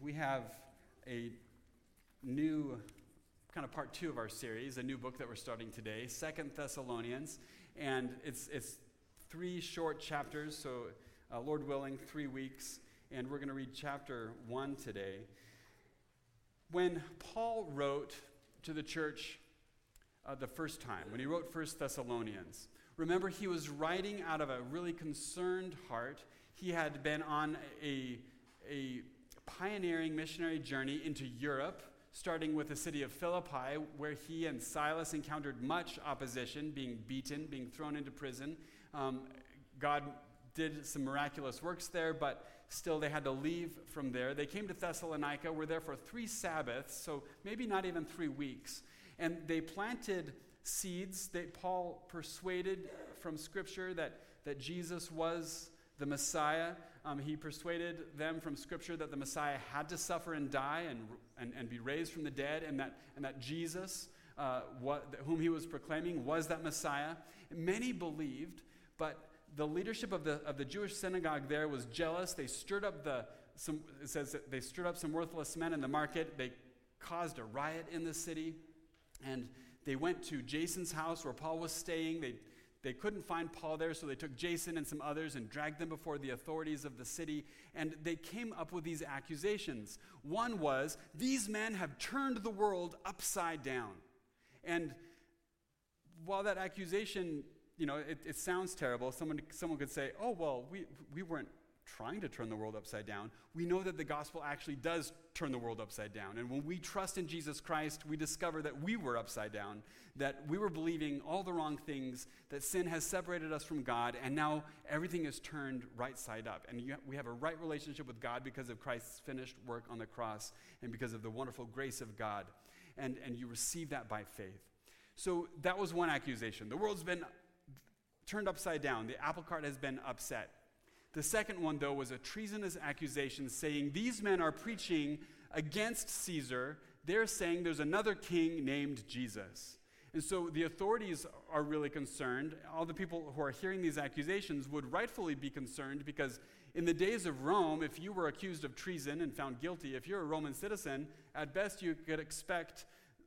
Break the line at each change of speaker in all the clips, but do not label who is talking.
we have a new kind of part 2 of our series, a new book that we're starting today, 2 Thessalonians, and it's 3 short chapters, so Lord willing, 3 weeks, and we're going to read chapter 1 today. When Paul wrote to the church the first time, when he wrote 1 Thessalonians, remember he was writing out of a really concerned heart. He had been on a pioneering missionary journey into Europe, starting with the city of Philippi, where he and Silas encountered much opposition, being beaten, being thrown into prison. God did some miraculous works there, but still they had to leave from there. They came to Thessalonica, were there for 3 Sabbaths, so maybe not even 3 weeks. And they planted seeds that Paul persuaded from Scripture that Jesus was the Messiah. He persuaded them from Scripture that the Messiah had to suffer and die and be raised from the dead, and that Jesus, whom he was proclaiming, was that Messiah. Many believed, but the leadership of the Jewish synagogue there was jealous. They stirred up it says that they stirred up some worthless men in the market. They caused a riot in the city, and they went to Jason's house where Paul was staying. They couldn't find Paul there, so they took Jason and some others and dragged them before the authorities of the city, and they came up with these accusations. One was, these men have turned the world upside down. And while that accusation, it sounds terrible, someone could say, oh, well, we weren't trying to turn the world upside down. We know that the gospel actually does turn the world upside down. And when we trust in Jesus Christ, we discover that we were upside down, that we were believing all the wrong things, that sin has separated us from God, and now everything is turned right side up. And we have a right relationship with God because of Christ's finished work on the cross and because of the wonderful grace of God. And you receive that by faith. So that was one accusation. The world's been turned upside down. The apple cart has been upset. The second one, though, was a treasonous accusation saying these men are preaching against Caesar. They're saying there's another king named Jesus. And so the authorities are really concerned. All the people who are hearing these accusations would rightfully be concerned because in the days of Rome, if you were accused of treason and found guilty, if you're a Roman citizen, at best you could expect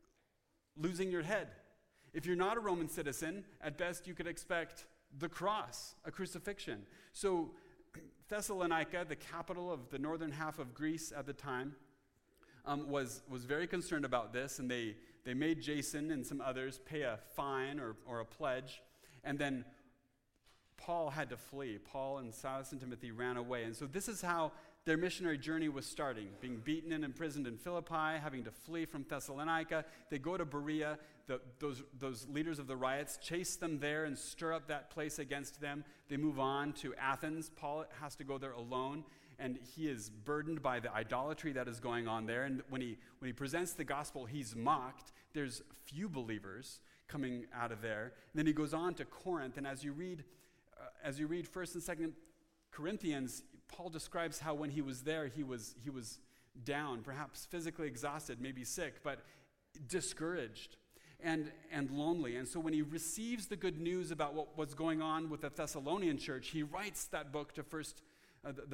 losing your head. If you're not a Roman citizen, at best you could expect the cross, a crucifixion. So Thessalonica, the capital of the northern half of Greece at the time, was very concerned about this, and they made Jason and some others pay a fine or a pledge, and then Paul had to flee. Paul and Silas and Timothy ran away, and so this is how their missionary journey was starting, being beaten and imprisoned in Philippi, having to flee from Thessalonica. They go to Berea. Those leaders of the riots chase them there and stir up that place against them. They move on to Athens. Paul has to go there alone, and he is burdened by the idolatry that is going on there. And when he presents the gospel, he's mocked. There's few believers coming out of there. And then he goes on to Corinth, and as you read 1st and 2nd Corinthians, Paul describes how when he was there, he was down, perhaps physically exhausted, maybe sick, but discouraged and lonely. And so when he receives the good news about what was going on with the Thessalonian church, he writes that book to the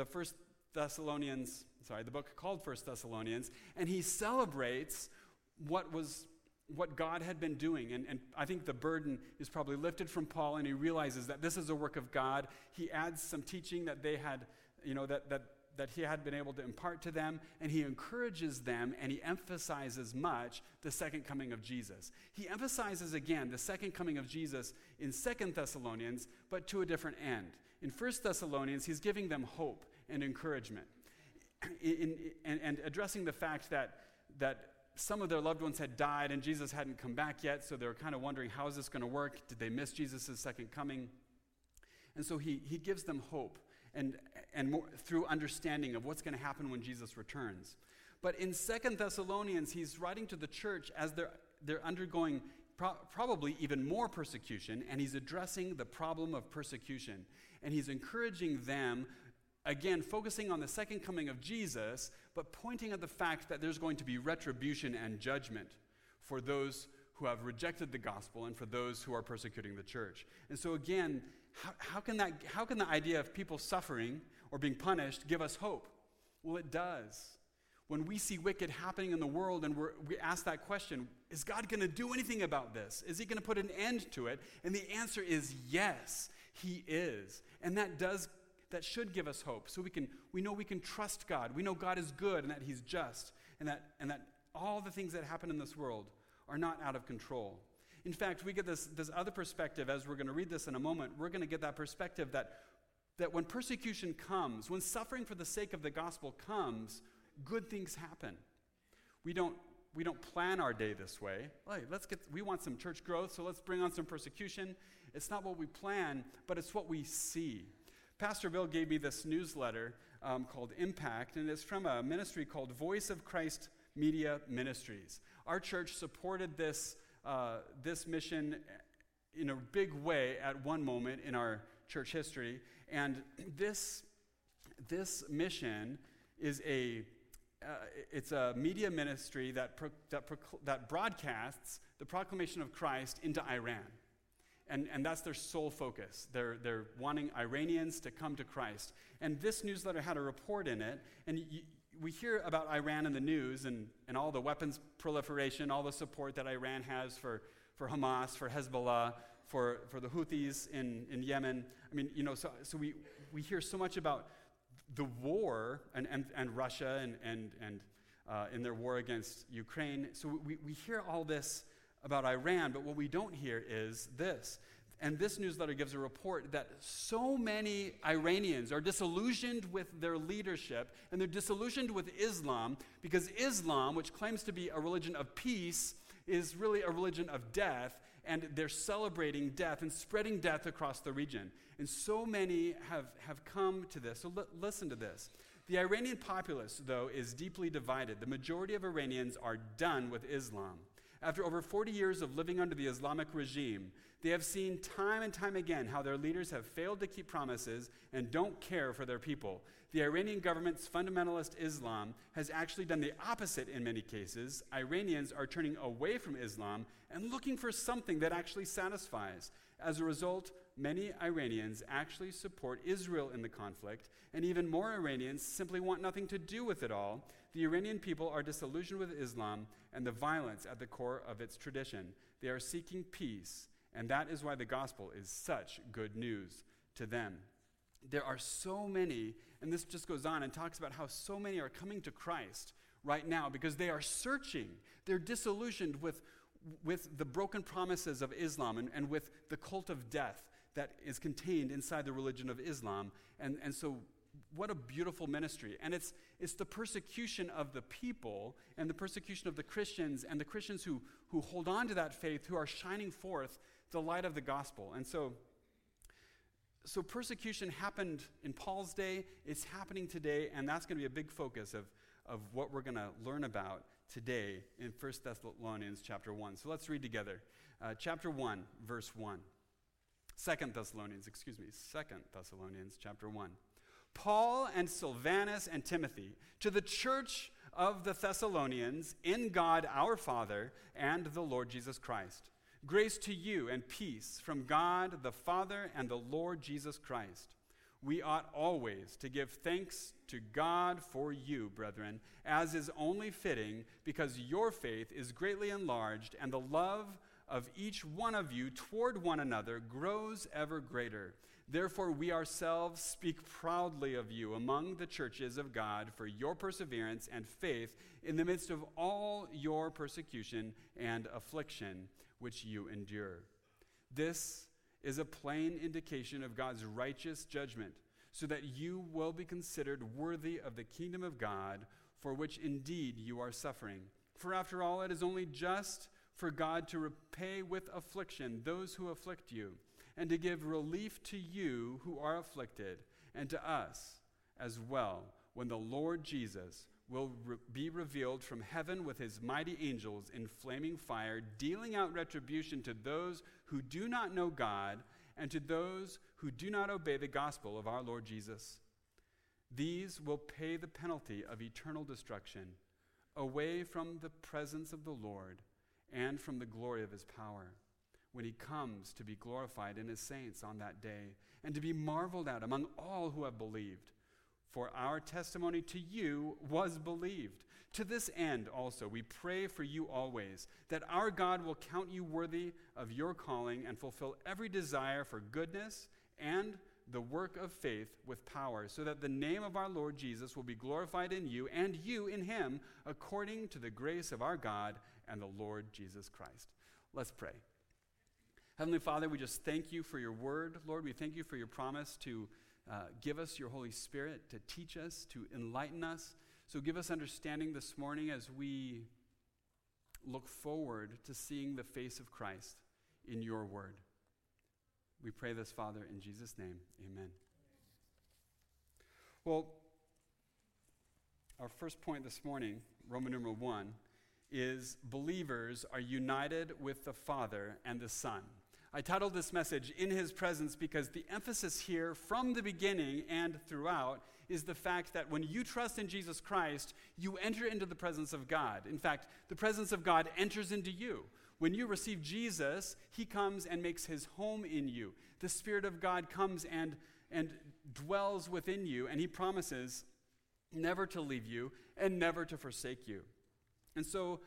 book called 1 Thessalonians, and he celebrates what God had been doing. And I think the burden is probably lifted from Paul, and he realizes that this is a work of God. He adds some teaching that they had, that he had been able to impart to them, and he encourages them, and he emphasizes much the second coming of Jesus. He emphasizes again the second coming of Jesus in 2 Thessalonians, but to a different end. In 1 Thessalonians, he's giving them hope and encouragement, and addressing the fact that some of their loved ones had died and Jesus hadn't come back yet, so they were kind of wondering, how is this going to work? Did they miss Jesus' second coming? And so he gives them hope and more through understanding of what's going to happen when Jesus returns. But in 2 Thessalonians, he's writing to the church as they're undergoing probably even more persecution, and he's addressing the problem of persecution. And he's encouraging them, again, focusing on the second coming of Jesus, but pointing at the fact that there's going to be retribution and judgment for those who have rejected the gospel and for those who are persecuting the church. And so again, how can the idea of people suffering or being punished give us hope? Well, it does. When we see wicked happening in the world and we ask that question, is God going to do anything about this? Is he going to put an end to it? And the answer is yes, he is. And that should give us hope. So we know we can trust God. We know God is good and that he's just and that all the things that happen in this world are not out of control. In fact, we get this other perspective as we're going to read this in a moment. We're going to get that perspective that when persecution comes, when suffering for the sake of the gospel comes, good things happen. We don't plan our day this way. We want some church growth, so let's bring on some persecution. It's not what we plan, but it's what we see. Pastor Bill gave me this newsletter called Impact, and it's from a ministry called Voice of Christ Media Ministries. Our church supported this mission in a big way at one moment in our church history, and this mission is it's a media ministry that broadcasts the proclamation of Christ into Iran. And that's their sole focus. They're wanting Iranians to come to Christ. And this newsletter had a report in it, and we hear about Iran in the news and all the weapons proliferation, all the support that Iran has for Hamas, for Hezbollah, for the Houthis in Yemen. I mean, so we hear so much about the war and Russia and in their war against Ukraine. So we hear all this about Iran, but what we don't hear is this. And this newsletter gives a report that so many Iranians are disillusioned with their leadership, and they're disillusioned with Islam, because Islam, which claims to be a religion of peace, is really a religion of death, and they're celebrating death and spreading death across the region. And so many have come to this. So listen to this. The Iranian populace, though, is deeply divided. The majority of Iranians are done with Islam. After over 40 years of living under the Islamic regime, they have seen time and time again how their leaders have failed to keep promises and don't care for their people. The Iranian government's fundamentalist Islam has actually done the opposite in many cases. Iranians are turning away from Islam and looking for something that actually satisfies. As a result, many Iranians actually support Israel in the conflict, and even more Iranians simply want nothing to do with it all. The Iranian people are disillusioned with Islam and the violence at the core of its tradition. They are seeking peace, and that is why the gospel is such good news to them. There are so many, and this just goes on and talks about how so many are coming to Christ right now because they are searching. They're disillusioned with the broken promises of Islam and with the cult of death that is contained inside the religion of Islam. And so what a beautiful ministry. And it's the persecution of the people and the persecution of the Christians and the Christians who hold on to that faith, who are shining forth the light of the gospel. And so persecution happened in Paul's day, it's happening today, and that's going to be a big focus of what we're going to learn about today in 1 Thessalonians chapter 1. So let's read together. Chapter 1, verse 1. 2 Thessalonians chapter 1. Paul and Silvanus and Timothy, to the church of the Thessalonians, in God our Father and the Lord Jesus Christ. Grace to you and peace from God the Father and the Lord Jesus Christ. We ought always to give thanks to God for you, brethren, as is only fitting, because your faith is greatly enlarged, and the love of each one of you toward one another grows ever greater. Therefore, we ourselves speak proudly of you among the churches of God for your perseverance and faith in the midst of all your persecution and affliction which you endure. This is a plain indication of God's righteous judgment, so that you will be considered worthy of the kingdom of God, for which indeed you are suffering. For after all, it is only just for God to repay with affliction those who afflict you, and to give relief to you who are afflicted, and to us as well, when the Lord Jesus will be revealed from heaven with his mighty angels in flaming fire, dealing out retribution to those who do not know God, and to those who do not obey the gospel of our Lord Jesus. These will pay the penalty of eternal destruction, away from the presence of the Lord and from the glory of his power, when he comes to be glorified in his saints on that day, and to be marveled at among all who have believed. For our testimony to you was believed. To this end also we pray for you always, that our God will count you worthy of your calling and fulfill every desire for goodness and the work of faith with power, so that the name of our Lord Jesus will be glorified in you and you in him, according to the grace of our God and the Lord Jesus Christ. Let's pray. Heavenly Father, we just thank you for your word. Lord, we thank you for your promise to give us your Holy Spirit, to teach us, to enlighten us. So give us understanding this morning as we look forward to seeing the face of Christ in your word. We pray this, Father, in Jesus' name. Amen. Well, our first point this morning, Roman numeral 1, is believers are united with the Father and the Son. I titled this message, In His Presence, because the emphasis here from the beginning and throughout is the fact that when you trust in Jesus Christ, you enter into the presence of God. In fact, the presence of God enters into you. When you receive Jesus, he comes and makes his home in you. The Spirit of God comes and dwells within you, and he promises never to leave you and never to forsake you. And so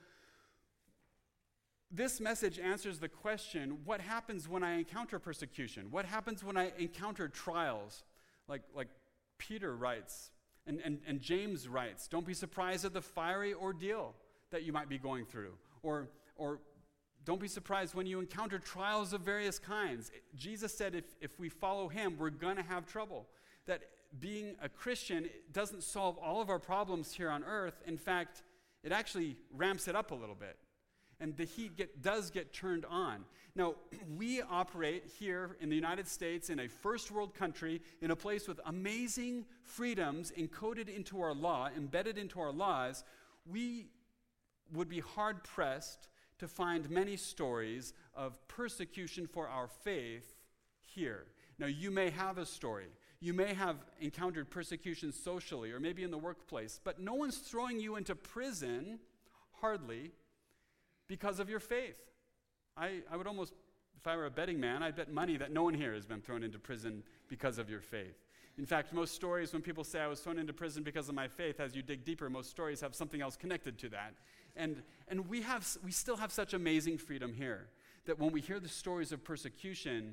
this message answers the question, what happens when I encounter persecution? What happens when I encounter trials? Like Peter writes, and James writes, don't be surprised at the fiery ordeal that you might be going through. Or don't be surprised when you encounter trials of various kinds. Jesus said if we follow him, we're going to have trouble. That being a Christian doesn't solve all of our problems here on earth. In fact, it actually ramps it up a little bit. And the heat does get turned on. Now, we operate here in the United States in a first world country, in a place with amazing freedoms encoded into our law, embedded into our laws. We would be hard-pressed to find many stories of persecution for our faith here. Now, you may have a story. You may have encountered persecution socially or maybe in the workplace, but no one's throwing you into prison, hardly, because of your faith. I would almost, if I were a betting man, I'd bet money that no one here has been thrown into prison because of your faith. In fact, most stories, when people say I was thrown into prison because of my faith, as you dig deeper, most stories have something else connected to that. And we still have such amazing freedom here that when we hear the stories of persecution,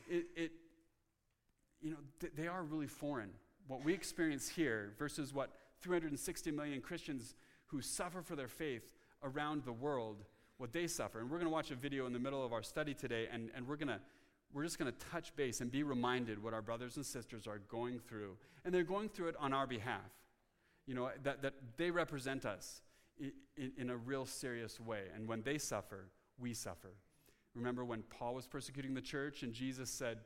they are really foreign. What we experience here versus what 360 million Christians who suffer for their faith around the world, what they suffer. And we're going to watch a video in the middle of our study today, and we're just going to touch base and be reminded what our brothers and sisters are going through. And they're going through it on our behalf. That they represent us in a real serious way. And when they suffer, we suffer. Remember when Paul was persecuting the church and Jesus said,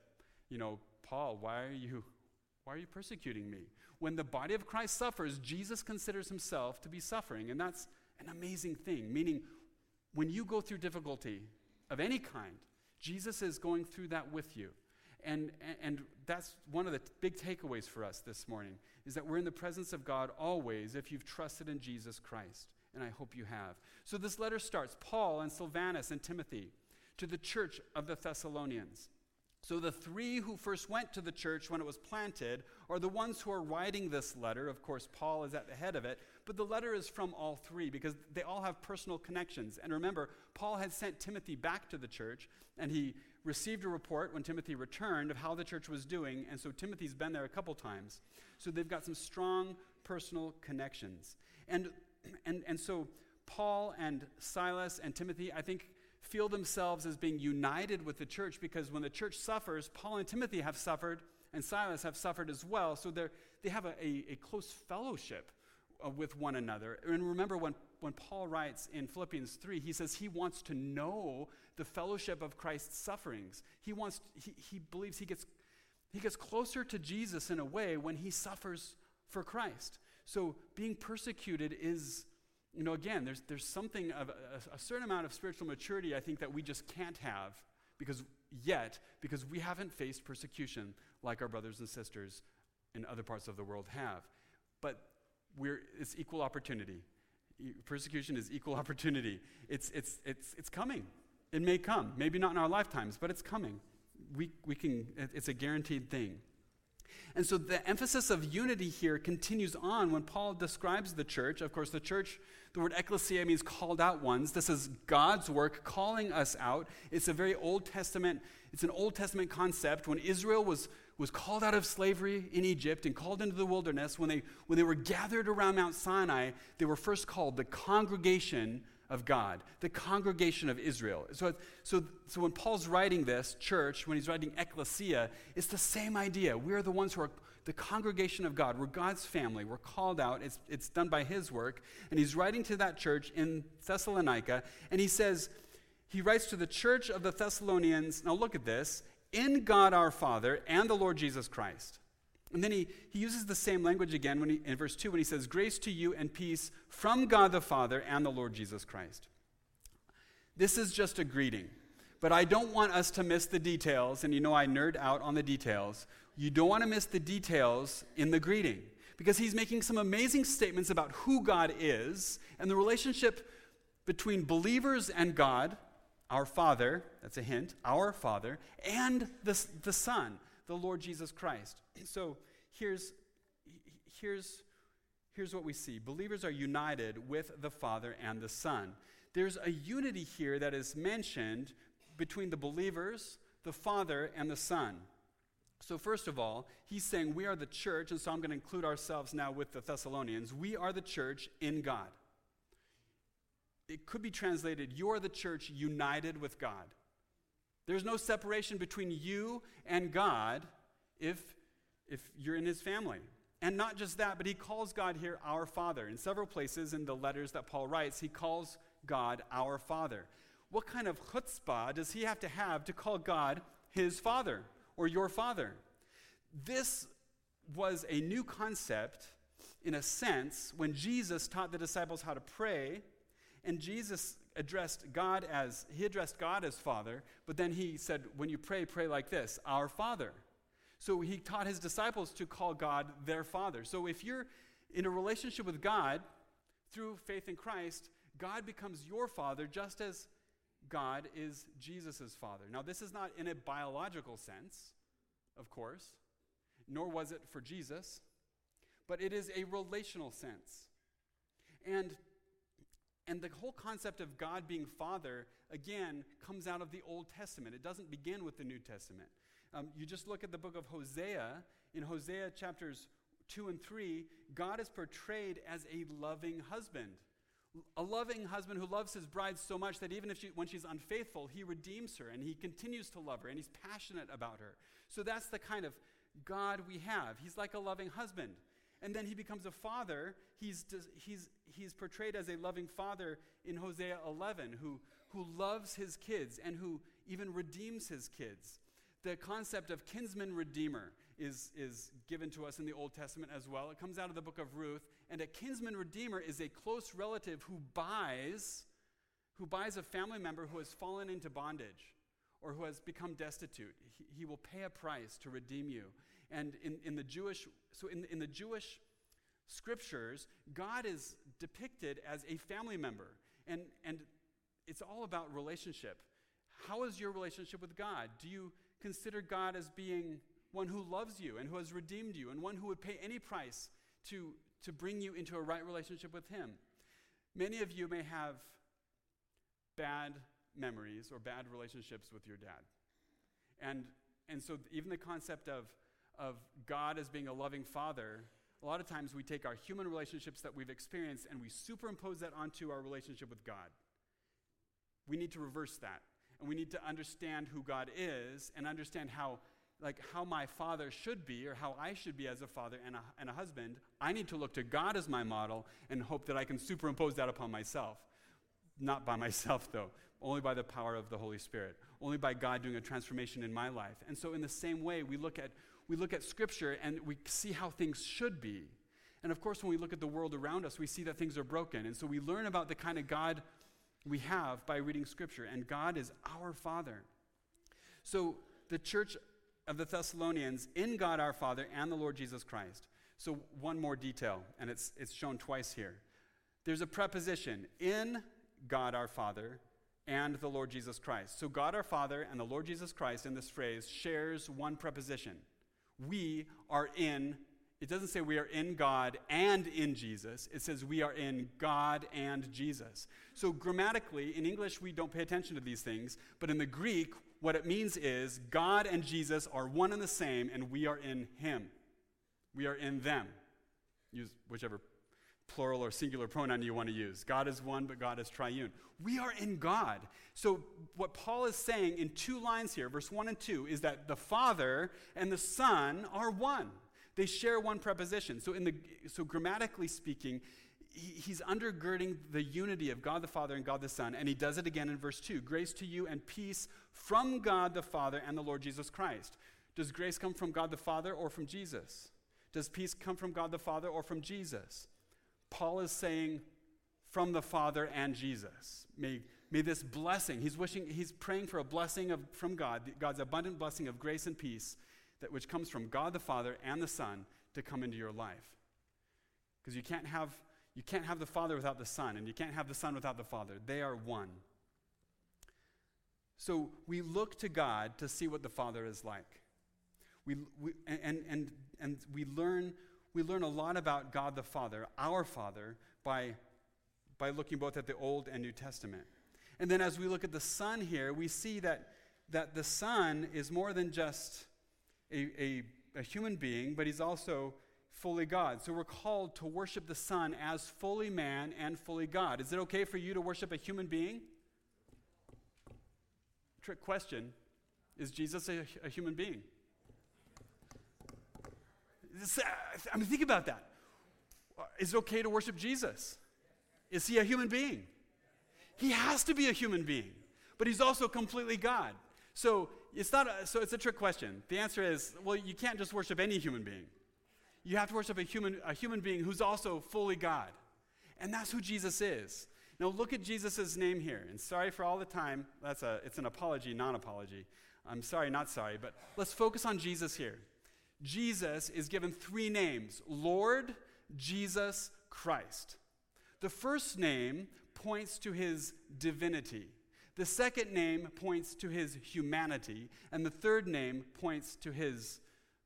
Paul, why are you persecuting me? When the body of Christ suffers, Jesus considers himself to be suffering. And that's an amazing thing, meaning when you go through difficulty of any kind, Jesus is going through that with you. And that's one of the big takeaways for us this morning, is that we're in the presence of God always if you've trusted in Jesus Christ. And I hope you have. So this letter starts, Paul and Silvanus and Timothy, to the church of the Thessalonians. So the three who first went to the church when it was planted are the ones who are writing this letter. Of course, Paul is at the head of it, but the letter is from all three because they all have personal connections. And remember, Paul had sent Timothy back to the church, and he received a report when Timothy returned of how the church was doing, and so Timothy's been there a couple times. So they've got some strong personal connections. And so Paul and Silas and Timothy, I think, feel themselves as being united with the church because when the church suffers, Paul and Timothy have suffered and Silas have suffered as well. So they have a close fellowship with one another. And remember when Paul writes in Philippians 3, he says he wants to know the fellowship of Christ's sufferings. He believes he gets closer to Jesus in a way when he suffers for Christ. So being persecuted is, again, there's something of a certain amount of spiritual maturity I think that we just can't have because we haven't faced persecution like our brothers and sisters in other parts of the world have. But it's equal opportunity. Persecution is equal opportunity. It's coming. It may come. Maybe not in our lifetimes, but it's coming. It's a guaranteed thing. And so the emphasis of unity here continues on when Paul describes the church. Of course, the church, the word ecclesia means called out ones. This is God's work calling us out. It's a very Old Testament, it's an Old Testament concept. When Israel was called out of slavery in Egypt and called into the wilderness, when they were gathered around Mount Sinai, they were first called the congregation of God, the congregation of Israel. So when Paul's writing this, church, when he's writing ecclesia, it's the same idea. We're the ones who are the congregation of God. We're God's family. We're called out. It's done by his work. And he's writing to that church in Thessalonica, and he writes to the church of the Thessalonians, now look at this, in God our Father and the Lord Jesus Christ. And then he uses the same language again in verse 2 when he says, grace to you and peace from God the Father and the Lord Jesus Christ. This is just a greeting, but I don't want us to miss the details, and I nerd out on the details. You don't want to miss the details in the greeting, because he's making some amazing statements about who God is and the relationship between believers and God, our Father, that's a hint, our Father, and the Son, the Lord Jesus Christ. So here's what we see. Believers are united with the Father and the Son. There's a unity here that is mentioned between the believers, the Father, and the Son. So first of all, he's saying we are the church, and so I'm going to include ourselves now with the Thessalonians. We are the church in God. It could be translated, you are the church united with God. There's no separation between you and God if you're in his family. And not just that, but he calls God here our Father. In several places in the letters that Paul writes, he calls God our Father. What kind of chutzpah does he have to call God his Father or your Father? This was a new concept in a sense when Jesus taught the disciples how to pray, and Jesus addressed God as Father, but then he said, when you pray, pray like this, our Father. So he taught his disciples to call God their Father. So if you're in a relationship with God through faith in Christ, God becomes your Father just as God is Jesus' Father. Now, this is not in a biological sense, of course, nor was it for Jesus, but it is a relational sense. And the whole concept of God being Father, again, comes out of the Old Testament. It doesn't begin with the New Testament. You just look at the book of Hosea. In Hosea chapters 2 and 3, God is portrayed as a loving husband. A loving husband who loves his bride so much that even when she's unfaithful, he redeems her and he continues to love her and he's passionate about her. So that's the kind of God we have. He's like a loving husband. And then he becomes a father. He's portrayed as a loving father in Hosea 11 who loves his kids and who even redeems his kids. The concept of kinsman redeemer is given to us in the Old Testament as well. It comes out of the book of Ruth. And a kinsman redeemer is a close relative who buys a family member who has fallen into bondage or who has become destitute. He will pay a price to redeem you. And in the Jewish scriptures, God is depicted as a family member. And it's all about relationship. How is your relationship with God? Do you consider God as being one who loves you and who has redeemed you and one who would pay any price to bring you into a right relationship with him? Many of you may have bad memories or bad relationships with your dad. And so even the concept of God as being a loving father, a lot of times we take our human relationships that we've experienced and we superimpose that onto our relationship with God. We need to reverse that. And we need to understand who God is and understand how my father should be or how I should be as a father and a husband. I need to look to God as my model and hope that I can superimpose that upon myself. Not by myself, though. Only by the power of the Holy Spirit. Only by God doing a transformation in my life. And so in the same way, we look at Scripture and we see how things should be. And of course, when we look at the world around us, we see that things are broken. And so we learn about the kind of God we have by reading Scripture. And God is our Father. So the church of the Thessalonians, in God our Father and the Lord Jesus Christ. So one more detail, and it's shown twice here. There's a preposition, in God our Father and the Lord Jesus Christ. So God our Father and the Lord Jesus Christ in this phrase shares one preposition. we are in, it doesn't say we are in God and in Jesus. It says we are in God and Jesus. So grammatically, in English, we don't pay attention to these things. But in the Greek, what it means is God and Jesus are one and the same, and we are in him. We are in them. Use whichever plural or singular pronoun you want to use. God is one, but God is triune. We are in God. So what Paul is saying in 2 lines here, verse 1 and 2, is that the Father and the Son are one. They share one preposition. So grammatically speaking, he's undergirding the unity of God the Father and God the Son, and he does it again in verse 2. Grace to you and peace from God the Father and the Lord Jesus Christ. Does grace come from God the Father or from Jesus? Does peace come from God the Father or from Jesus? Paul is saying from the Father and Jesus. May this blessing, he's praying for a blessing from God, God's abundant blessing of grace and peace, which comes from God the Father and the Son to come into your life. Because you can't have the Father without the Son, and you can't have the Son without the Father. They are one. So we look to God to see what the Father is like. We learn a lot about God the Father, our Father, by looking both at the Old and New Testament. And then as we look at the Son here, we see that the Son is more than just a human being, but he's also fully God. So we're called to worship the Son as fully man and fully God. Is it okay for you to worship a human being? Trick question. Is Jesus a human being? Think about that. Is it okay to worship Jesus? Is he a human being? He has to be a human being, but he's also completely God. So it's a trick question. The answer is, well, you can't just worship any human being. You have to worship a human being who's also fully God. And that's who Jesus is. Now look at Jesus' name here. And sorry for all the time. It's an apology, non-apology. I'm sorry, not sorry. But let's focus on Jesus here. Jesus is given 3 names: Lord, Jesus, Christ. The first name points to his divinity. The second name points to his humanity. And the third name points to his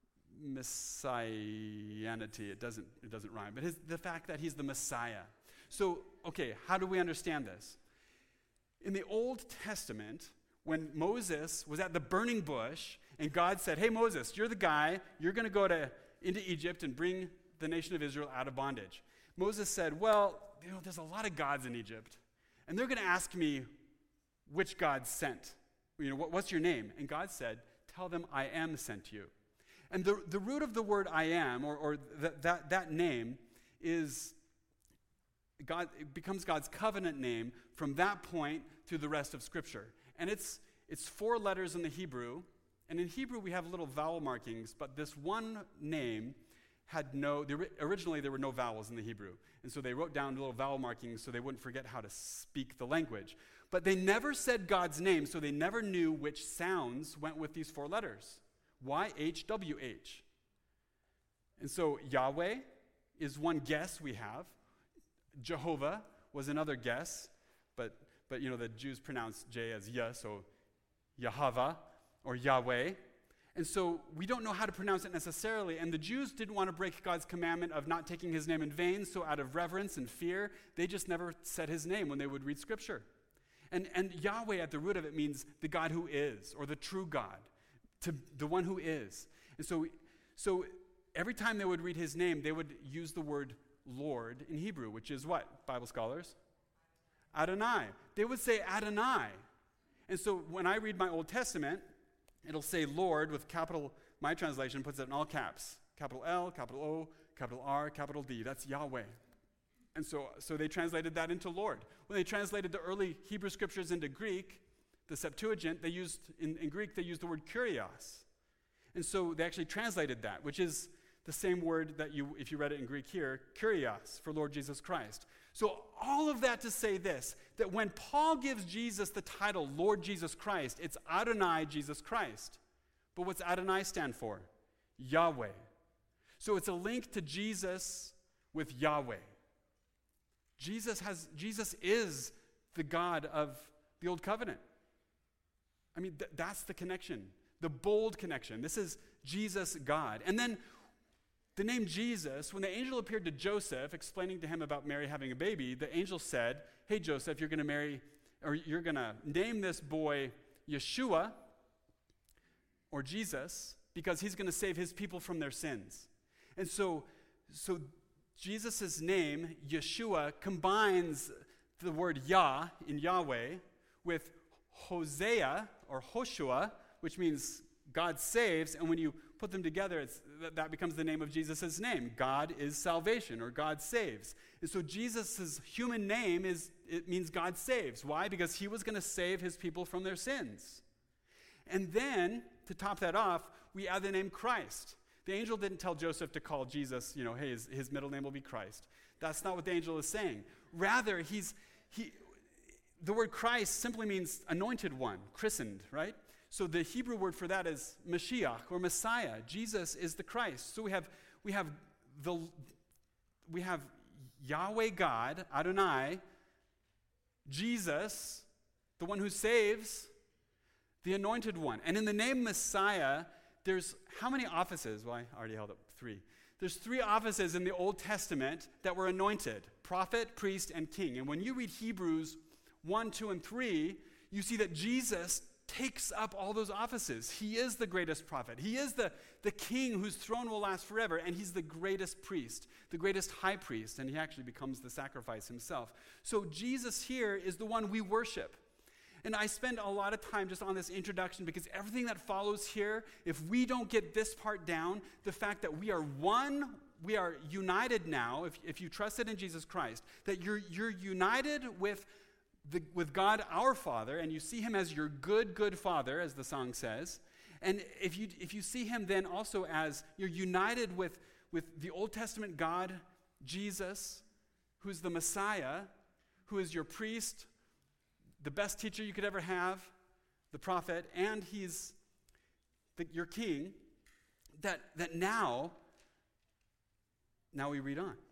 messianity. It doesn't rhyme, but the fact that he's the Messiah. So, okay, how do we understand this? In the Old Testament, when Moses was at the burning bush, and God said, hey, Moses, you're the guy, you're going to go into Egypt and bring the nation of Israel out of bondage. Moses said, well, there's a lot of gods in Egypt, and they're going to ask me which God sent. What's your name? And God said, tell them I am sent you. And the root of the word I am, or that name, is God. It becomes God's covenant name from that point through the rest of Scripture. And it's 4 letters in the Hebrew. And in Hebrew, we have little vowel markings, but this one name originally there were no vowels in the Hebrew. And so they wrote down little vowel markings so they wouldn't forget how to speak the language. But they never said God's name, so they never knew which sounds went with these 4 letters. YHWH. And so Yahweh is one guess we have. Jehovah was another guess, but the Jews pronounce J as Yah, so Yahava or Yahweh. And so we don't know how to pronounce it necessarily, and the Jews didn't want to break God's commandment of not taking his name in vain, so out of reverence and fear, they just never said his name when they would read Scripture. And Yahweh at the root of it means the God who is, or the true God, to the one who is. And so every time they would read his name, they would use the word Lord in Hebrew, which is what, Bible scholars? Adonai. They would say Adonai. And so when I read my Old Testament, it'll say Lord with my translation puts it in all caps. Capital L, capital O, capital R, capital D. That's Yahweh. And so they translated that into Lord. When they translated the early Hebrew scriptures into Greek, the Septuagint, in Greek, they used the word kurios. And so they actually translated that, which is the same word that if you read it in Greek here, kurios, for Lord Jesus Christ. So all of that to say this, that when Paul gives Jesus the title Lord Jesus Christ, it's Adonai Jesus Christ. But what's Adonai stand for? Yahweh. So it's a link to Jesus with Yahweh. Jesus is the God of the Old Covenant. I mean, that's the connection. the bold connection. This is Jesus, God. And then the name Jesus, when the angel appeared to Joseph, explaining to him about Mary having a baby, the angel said, hey, Joseph, you're going to name this boy Yeshua, or Jesus, because he's going to save his people from their sins. And so Jesus' name, Yeshua, combines the word Yah in Yahweh with Hosea or Hoshua, which means God saves, and when you put them together, that becomes the name of Jesus' name. God is salvation, or God saves. And so Jesus' human name it means God saves. Why? Because he was going to save his people from their sins. And then, to top that off, we add the name Christ. The angel didn't tell Joseph to call Jesus, hey, his middle name will be Christ. That's not what the angel is saying. Rather, the word Christ simply means anointed one, christened, right? So the Hebrew word for that is Mashiach, or Messiah. Jesus is the Christ. So we have Yahweh God, Adonai, Jesus, the one who saves, the anointed one. And in the name Messiah, there's how many offices? Well, I already held up 3. There's 3 offices in the Old Testament that were anointed: prophet, priest, and king. And when you read Hebrews 1, 2, and 3, you see that Jesus takes up all those offices. He is the greatest prophet. He is the king whose throne will last forever, and he's the greatest priest, the greatest high priest, and he actually becomes the sacrifice himself. So Jesus here is the one we worship. And I spend a lot of time just on this introduction because everything that follows here, if we don't get this part down, the fact that we are one, we are united now, if you trusted in Jesus Christ, that you're united with God our Father, and you see him as your good Father, as the song says. And if you see him then also as you're united with the Old Testament God, Jesus, who's the Messiah, who is your priest, the best teacher you could ever have, the prophet, and he's your king, that now we read on.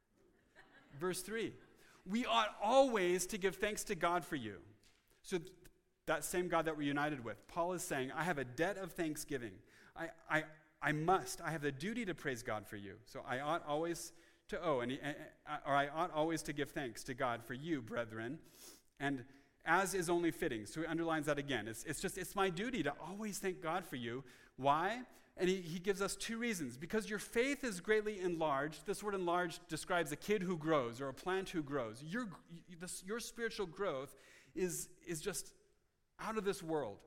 Verse 3. We ought always to give thanks to God for you. So that same God that we're united with. Paul is saying, I have a debt of thanksgiving. I have the duty to praise God for you. So I ought always to I ought always to give thanks to God for you, brethren, and as is only fitting. So he underlines that again. It's my duty to always thank God for you. Why? And he gives us 2 reasons. Because your faith is greatly enlarged. This word enlarged describes a kid who grows or a plant who grows. Your spiritual growth is just out of this world.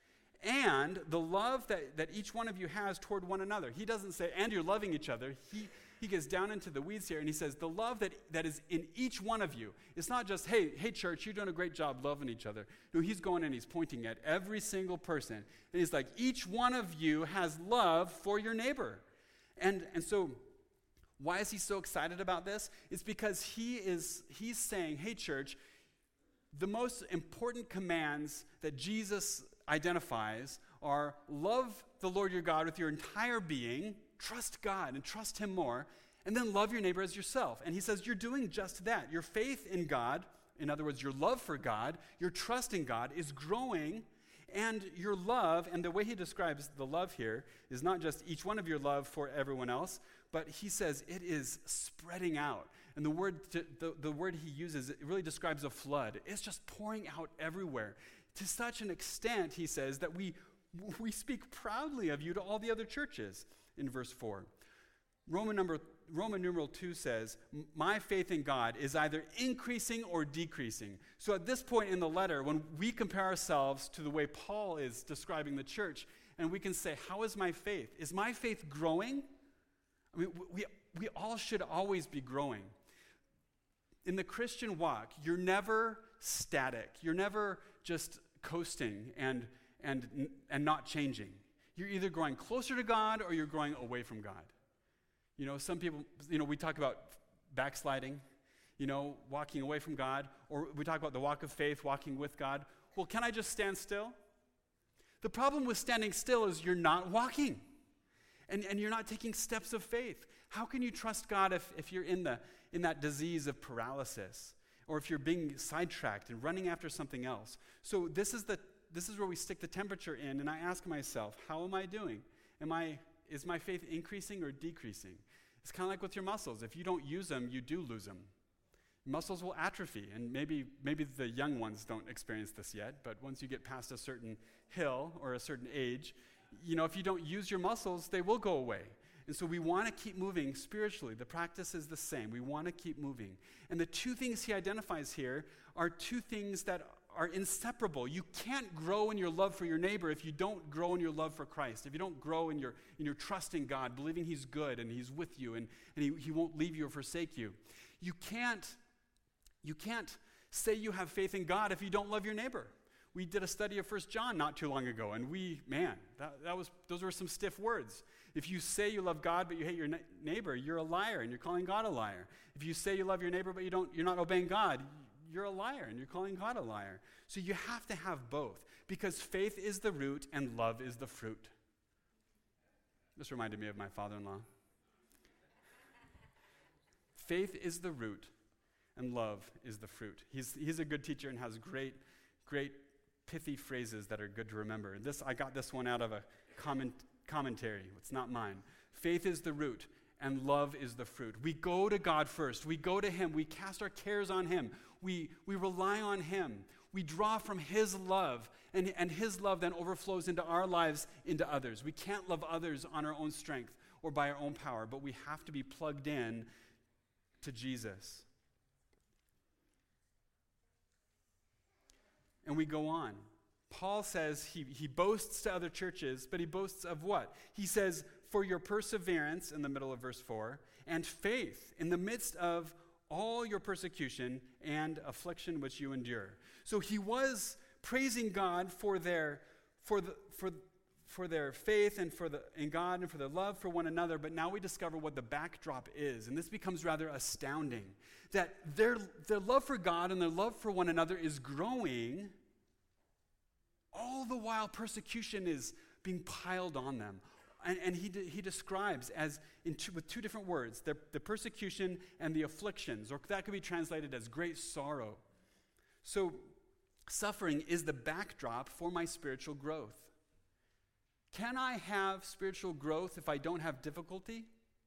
And the love that each one of you has toward one another. He doesn't say, and you're loving each other. He gets down into the weeds here, and he says, the love that is in each one of you. It's not just, hey, church, you're doing a great job loving each other. No, he's going and he's pointing at every single person. And he's like, each one of you has love for your neighbor. And so why is he so excited about this? It's because he's saying, hey, church, the most important commands that Jesus identifies are love the Lord your God with your entire being, trust God and trust him more, and then love your neighbor as yourself. And he says you're doing just that. Your faith in God, in other words, your love for God, your trust in God is growing, and your love, and the way he describes the love here is not just each one of your love for everyone else, but he says it is spreading out. And the word he uses, it really describes a flood. It's just pouring out everywhere. To such an extent, he says, that we speak proudly of you to all the other churches. In verse 4. Roman numeral 2 says, my faith in God is either increasing or decreasing. So at this point in the letter, when we compare ourselves to the way Paul is describing the church, and we can say, how is my faith? Is my faith growing? I mean, we all should always be growing. In the Christian walk, you're never static. You're never just coasting and not changing. You're either growing closer to God or you're growing away from God. Some people, we talk about backsliding, walking away from God, or we talk about the walk of faith, walking with God. Well, can I just stand still? The problem with standing still is you're not walking, and you're not taking steps of faith. How can you trust God if you're in that disease of paralysis, or if you're being sidetracked and running after something else? So this is this is where we stick the temperature in, and I ask myself, how am I doing? Is my faith increasing or decreasing? It's kind of like with your muscles. If you don't use them, you do lose them. Muscles will atrophy, and maybe the young ones don't experience this yet, but once you get past a certain hill or a certain age, if you don't use your muscles, they will go away. And so we want to keep moving spiritually. The practice is the same. We want to keep moving. And the two things he identifies here are two things that are inseparable. You can't grow in your love for your neighbor if you don't grow in your love for Christ. If you don't grow in your trust in God, believing he's good and he's with you and he won't leave you or forsake you. You can't say you have faith in God if you don't love your neighbor. We did a study of 1 John not too long ago, and those were some stiff words. If you say you love God but you hate your neighbor, you're a liar and you're calling God a liar. If you say you love your neighbor but you're not obeying God, you're a liar and you're calling God a liar. So you have to have both, because faith is the root and love is the fruit. This reminded me of my father-in-law. Faith is the root and love is the fruit. He's a good teacher and has great pithy phrases that are good to remember. I got this one out of a commentary. It's not mine. Faith is the root and love is the fruit. We go to God first. We go to him. We cast our cares on him. We rely on him. We draw from his love, and his love then overflows into our lives, into others. We can't love others on our own strength or by our own power, but we have to be plugged in to Jesus. And we go on. Paul says he boasts to other churches, but he boasts of what? He says, for your perseverance, in the middle of verse 4, and faith in the midst of all your persecution and affliction which you endure. So he was praising God for their faith and in God and for their love for one another, but now we discover what the backdrop is, and this becomes rather astounding, that their love for God and their love for one another is growing, all the while persecution is being piled on them. And he describes with two different words, the persecution and the afflictions, or that could be translated as great sorrow. So suffering is the backdrop for my spiritual growth. Can I have spiritual growth if I don't have difficulty?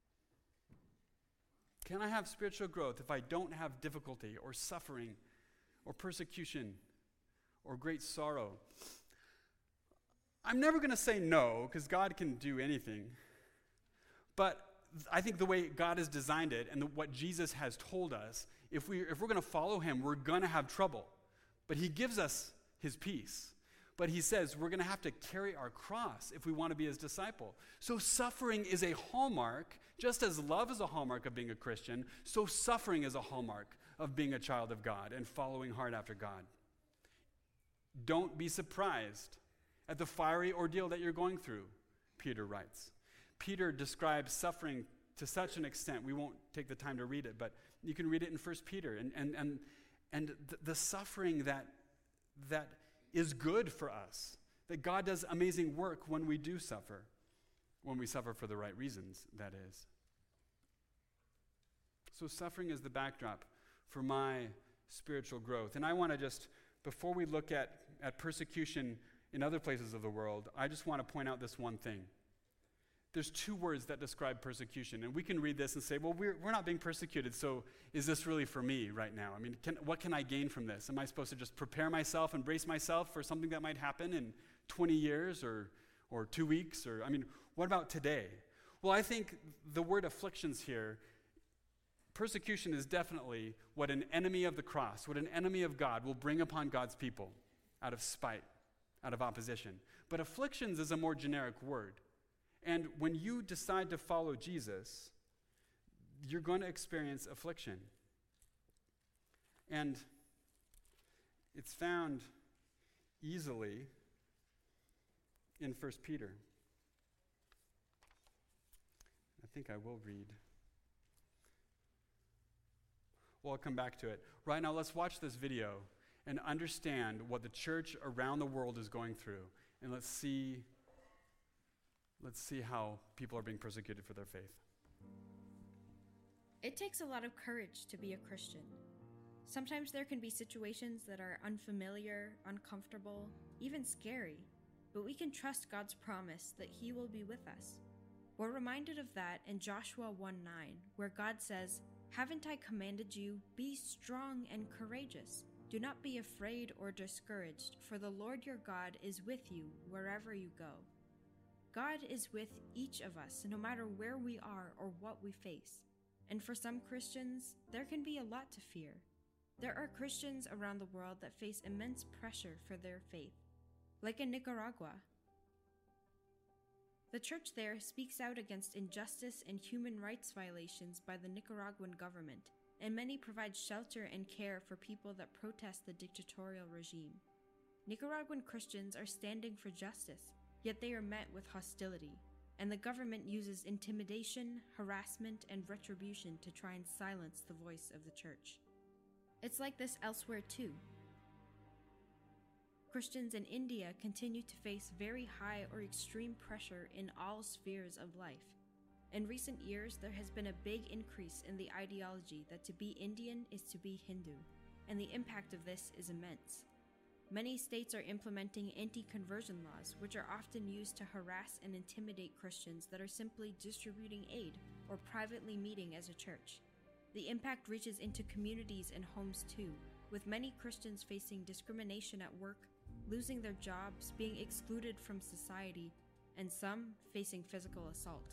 Can I have spiritual growth if I don't have difficulty or suffering or persecution or great sorrow? I'm never going to say no, because God can do anything. But I think the way God has designed it and what Jesus has told us, if we're going to follow him, we're going to have trouble. But he gives us his peace. But he says we're going to have to carry our cross if we want to be his disciple. So suffering is a hallmark, just as love is a hallmark of being a Christian, so suffering is a hallmark of being a child of God and following hard after God. Don't be surprised at the fiery ordeal that you're going through, Peter writes. Peter describes suffering to such an extent, we won't take the time to read it, but you can read it in 1 Peter, and the suffering that is good for us, that God does amazing work when we do suffer, when we suffer for the right reasons, that is. So suffering is the backdrop for my spiritual growth. And I want to just, before we look at persecution in other places of the world, I just want to point out this one thing. There's two words that describe persecution, and we can read this and say, well, we're not being persecuted, so is this really for me right now? I mean, what can I gain from this? Am I supposed to just prepare myself and brace myself for something that might happen in 20 years or 2 weeks? What about today? Well, I think the word afflictions here, persecution is definitely what an enemy of the cross, what an enemy of God will bring upon God's people out of spite, out of opposition. But afflictions is a more generic word. And when you decide to follow Jesus, you're going to experience affliction. And it's found easily in 1 Peter. I think I will read. Well, I'll come back to it. Right now, let's watch this video and understand what the church around the world is going through. And let's see how people are being persecuted for their faith.
It takes a lot of courage to be a Christian. Sometimes there can be situations that are unfamiliar, uncomfortable, even scary, but we can trust God's promise that He will be with us. We're reminded of that in Joshua 1:9, where God says, "Haven't I commanded you, be strong and courageous? Do not be afraid or discouraged, for the Lord your God is with you wherever you go." God is with each of us, no matter where we are or what we face. And for some Christians, there can be a lot to fear. There are Christians around the world that face immense pressure for their faith, like in Nicaragua. The church there speaks out against injustice and human rights violations by the Nicaraguan government, and many provide shelter and care for people that protest the dictatorial regime. Nicaraguan Christians are standing for justice, yet they are met with hostility, and the government uses intimidation, harassment, and retribution to try and silence the voice of the church. It's like this elsewhere too. Christians in India continue to face very high or extreme pressure in all spheres of life. In recent years, there has been a big increase in the ideology that to be Indian is to be Hindu, and the impact of this is immense. Many states are implementing anti-conversion laws, which are often used to harass and intimidate Christians that are simply distributing aid or privately meeting as a church. The impact reaches into communities and homes too, with many Christians facing discrimination at work, losing their jobs, being excluded from society, and some facing physical assault.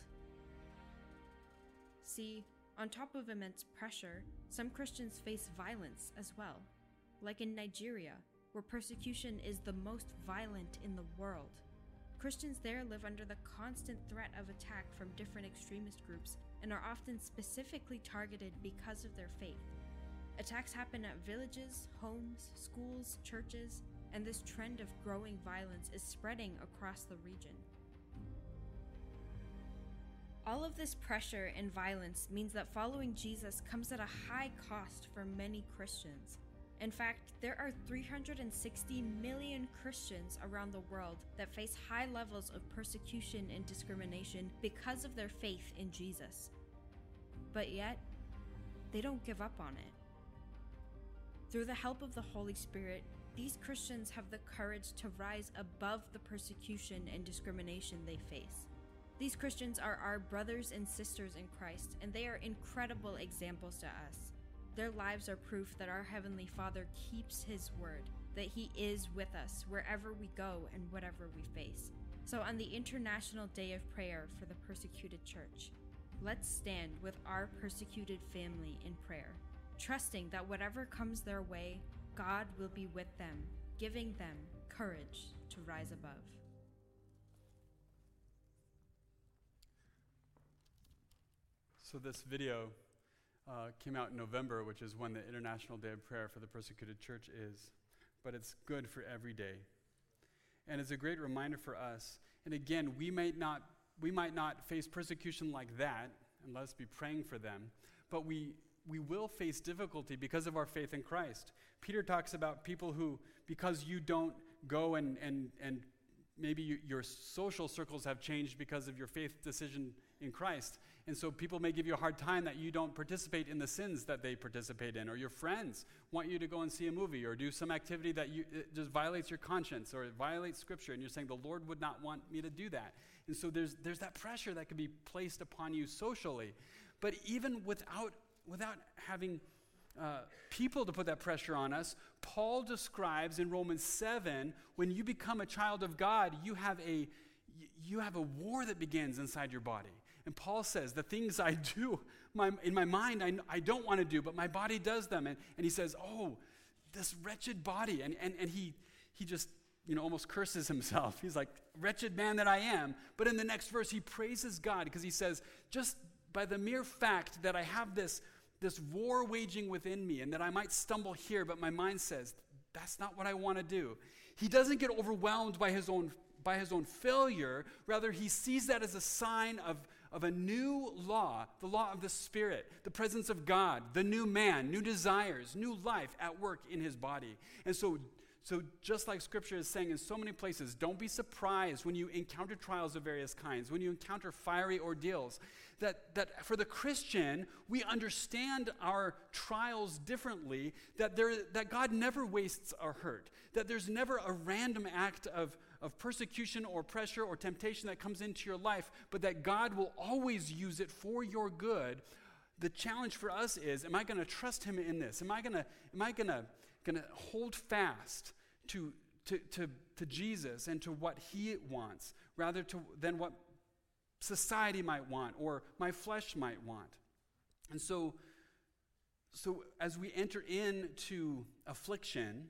See, on top of immense pressure, some Christians face violence as well, like in Nigeria, where persecution is the most violent in the world. Christians there live under the constant threat of attack from different extremist groups and are often specifically targeted because of their faith. Attacks happen at villages, homes, schools, churches, and this trend of growing violence is spreading across the region. All of this pressure and violence means that following Jesus comes at a high cost for many Christians. In fact, there are 360 million Christians around the world that face high levels of persecution and discrimination because of their faith in Jesus. But yet, they don't give up on it. Through the help of the Holy Spirit, these Christians have the courage to rise above the persecution and discrimination they face. These Christians are our brothers and sisters in Christ, and they are incredible examples to us. Their lives are proof that our Heavenly Father keeps His word, that He is with us wherever we go and whatever we face. So on the International Day of Prayer for the Persecuted Church, let's stand with our persecuted family in prayer, trusting that whatever comes their way, God will be with them, giving them courage to rise above.
So this video came out in November, which is when the International Day of Prayer for the Persecuted Church is, but it's good for every day. And it's a great reminder for us. And again, we might not face persecution like that, and let's be praying for them, but we will face difficulty because of our faith in Christ. Peter talks about people who, because you don't go and maybe your social circles have changed because of your faith decision in Christ. And so people may give you a hard time that you don't participate in the sins that they participate in, or your friends want you to go and see a movie or do some activity that it just violates your conscience or it violates Scripture, and you're saying the Lord would not want me to do that. And so there's that pressure that can be placed upon you socially. But even without having people to put that pressure on us, Paul describes in Romans 7, when you become a child of God, you have a war that begins inside your body. And Paul says, the things I do in my mind, I don't want to do, but my body does them. And he says, oh, this wretched body. And he just, almost curses himself. He's like, wretched man that I am. But in the next verse, he praises God because he says, just by the mere fact that I have this war waging within me and that I might stumble here, but my mind says, that's not what I want to do. He doesn't get overwhelmed by his own failure. Rather, he sees that as a sign of a new law, the law of the Spirit, the presence of God, the new man, new desires, new life at work in his body. And so So just like Scripture is saying in so many places, don't be surprised when you encounter trials of various kinds, when you encounter fiery ordeals, that for the Christian, we understand our trials differently, that God never wastes our hurt, that there's never a random act of persecution or pressure or temptation that comes into your life, but that God will always use it for your good. The challenge for us is, am I going to trust him in this? Am I going to hold fast to Jesus and to what he wants rather than what society might want or my flesh might want? And so as we enter into affliction,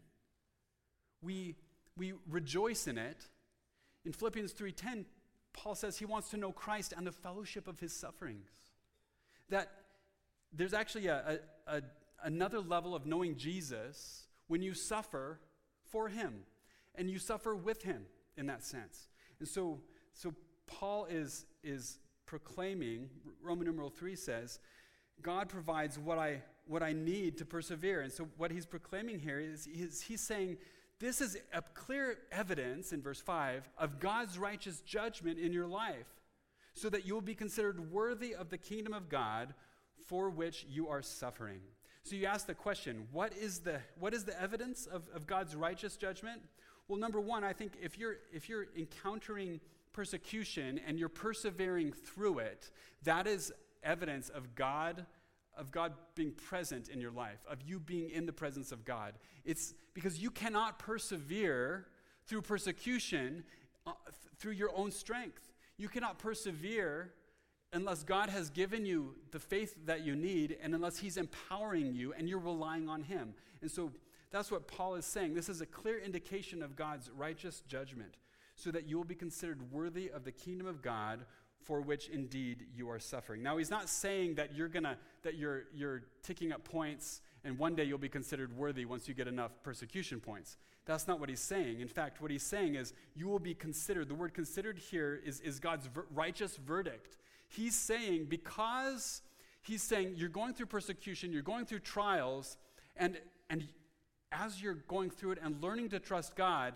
we rejoice in it. In Philippians 3:10, Paul says he wants to know Christ and the fellowship of his sufferings. That there's actually another level of knowing Jesus when you suffer for him and you suffer with him in that sense. And so Paul is proclaiming, Roman numeral 3 says, God provides what I need to persevere. And so what he's proclaiming here is he's saying this is a clear evidence in verse 5 of God's righteous judgment in your life, so that you will be considered worthy of the kingdom of God for which you are suffering. So you ask the question, what is the evidence of God's righteous judgment? Well, number one, I think if you're encountering persecution and you're persevering through it, that is evidence of God being present in your life, of you being in the presence of God. It's because you cannot persevere through persecution through your own strength. You cannot persevere unless God has given you the faith that you need and unless he's empowering you and you're relying on him. And so that's what Paul is saying. This is a clear indication of God's righteous judgment, so that you will be considered worthy of the kingdom of God for which indeed you are suffering. Now, he's not saying that you're ticking up points and one day you'll be considered worthy once you get enough persecution points. That's not what he's saying. In fact, what he's saying is you will be considered. The word considered here is God's righteous verdict. He's saying you're going through persecution, you're going through trials, and as you're going through it and learning to trust God,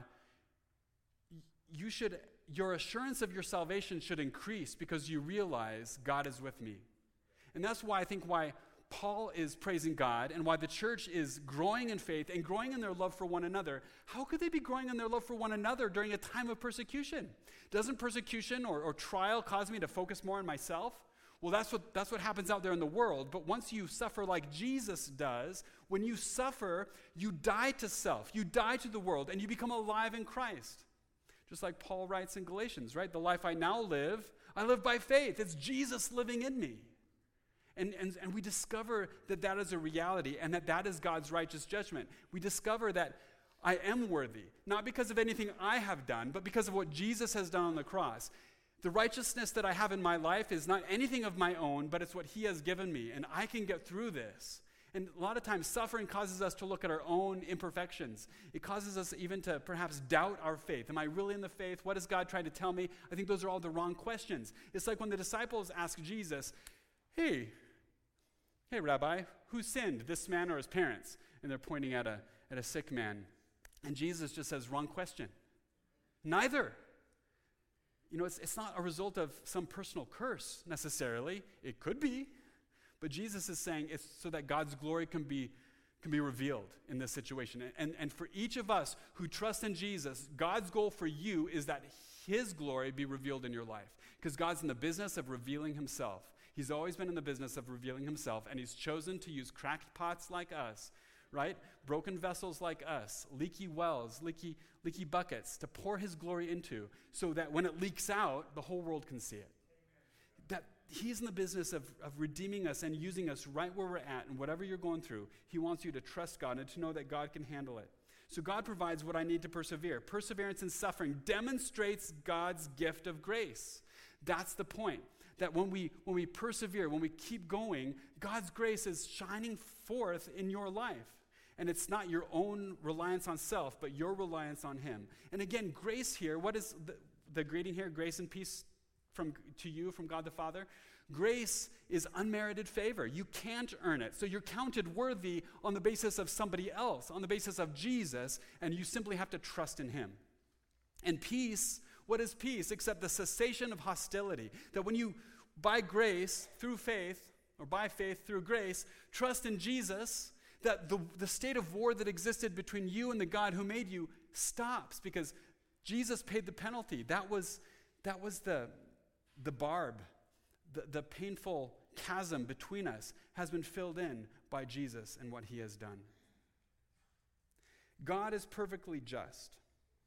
your assurance of your salvation should increase because you realize God is with me. And that's why Paul is praising God and why the church is growing in faith and growing in their love for one another. How could they be growing in their love for one another during a time of persecution? Doesn't persecution or trial cause me to focus more on myself? Well, that's what happens out there in the world. But once you suffer like Jesus does, when you suffer, you die to self, you die to the world, and you become alive in Christ. Just like Paul writes in Galatians, right? The life I now live, I live by faith. It's Jesus living in me. And we discover that is a reality and that is God's righteous judgment. We discover that I am worthy, not because of anything I have done, but because of what Jesus has done on the cross. The righteousness that I have in my life is not anything of my own, but it's what he has given me, and I can get through this. And a lot of times, suffering causes us to look at our own imperfections. It causes us even to perhaps doubt our faith. Am I really in the faith? What is God trying to tell me? I think those are all the wrong questions. It's like when the disciples ask Jesus, Hey, Rabbi, who sinned, this man or his parents? And they're pointing at a sick man. And Jesus just says, wrong question. Neither. You know, it's not a result of some personal curse necessarily. It could be. But Jesus is saying it's so that God's glory can be revealed in this situation. And for each of us who trust in Jesus, God's goal for you is that his glory be revealed in your life. Because God's in the business of revealing himself. He's always been in the business of revealing himself, and he's chosen to use cracked pots like us, right? Broken vessels like us, leaky wells, leaky buckets to pour his glory into, so that when it leaks out, the whole world can see it. That he's in the business of redeeming us and using us right where we're at, and whatever you're going through, he wants you to trust God and to know that God can handle it. So God provides what I need to persevere. Perseverance in suffering demonstrates God's gift of grace. That's the point. That when we persevere, when we keep going, God's grace is shining forth in your life. And it's not your own reliance on self, but your reliance on him. And again, grace here, what is the greeting here? Grace and peace to you from God the Father. Grace is unmerited favor. You can't earn it. So you're counted worthy on the basis of somebody else, on the basis of Jesus, and you simply have to trust in him. And peace, what is peace except the cessation of hostility? That when you, by grace, through faith, or by faith through grace, trust in Jesus, that the state of war that existed between you and the God who made you stops because Jesus paid the penalty. That was the barb, the painful chasm between us has been filled in by Jesus and what he has done. God is perfectly just.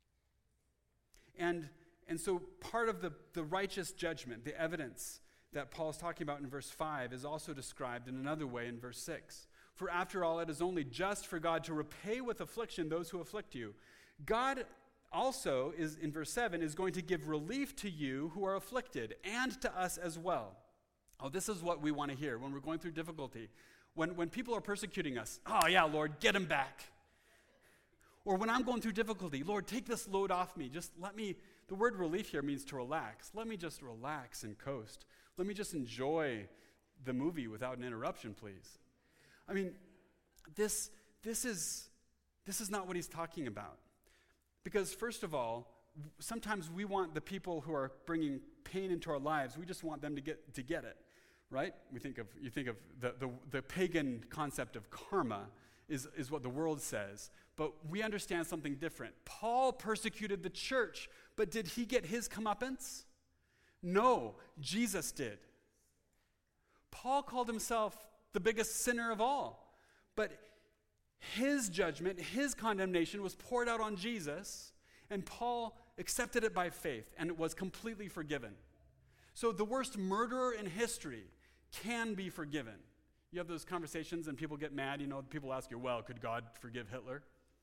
And so part of the righteous judgment, the evidence that Paul's talking about in verse 5 is also described in another way in verse 6. For after all, it is only just for God to repay with affliction those who afflict you. God also, is in verse 7, is going to give relief to you who are afflicted and to us as well. Oh, this is what we want to hear when we're going through difficulty. When people are persecuting us, oh yeah, Lord, get them back. Or when I'm going through difficulty, Lord, take this load off me. Just let me, the word relief here means to relax. Let me just relax and coast. Let me just enjoy the movie without an interruption, please. I mean, this is not what he's talking about. Because first of all, sometimes we want the people who are bringing pain into our lives, we just want them to get it, right? You think of the pagan concept of karma is what the world says. But we understand something different. Paul persecuted the church, but did he get his comeuppance? No, Jesus did. Paul called himself the biggest sinner of all, but his judgment, his condemnation was poured out on Jesus, and Paul accepted it by faith, and it was completely forgiven. So the worst murderer in history can be forgiven. You have those conversations and people get mad, people ask you, well, could God forgive Hitler?